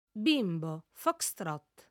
Bimbo, foxtrot.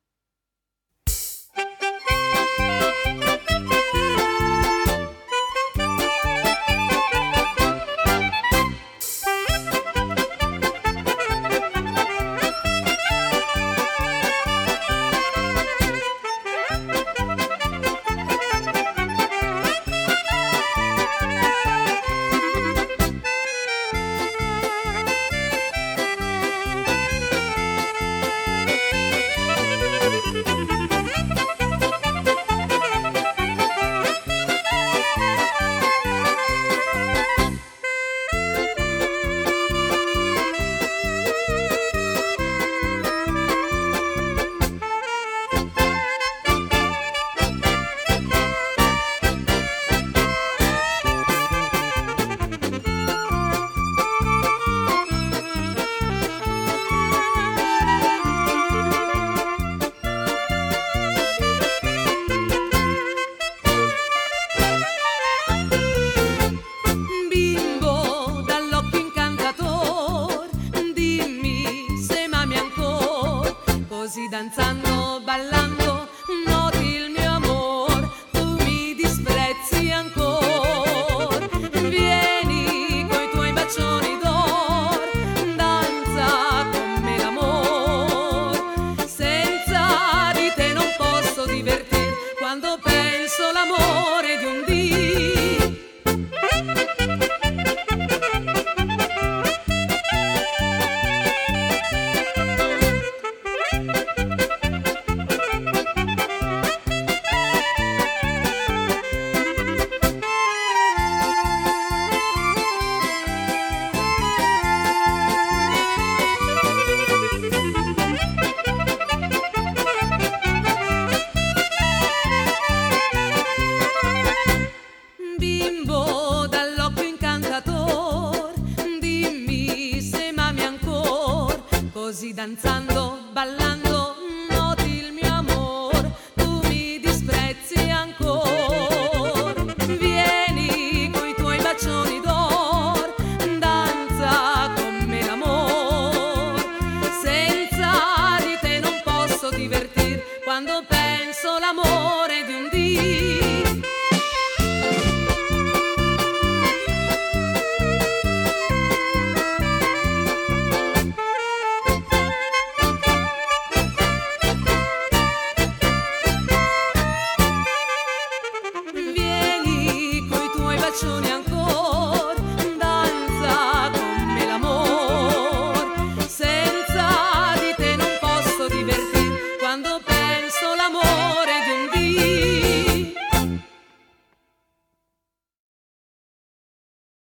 Danzando, ballando, noti il mio amor, tu mi disprezzi ancora. Vieni coi tuoi bacioni d'or, danza con me l'amor. Senza di te non posso divertir, quando penso l'amore di un dì. Bimbo dall'occhio incantator, dimmi se m'ami ancor, così danzando, ballando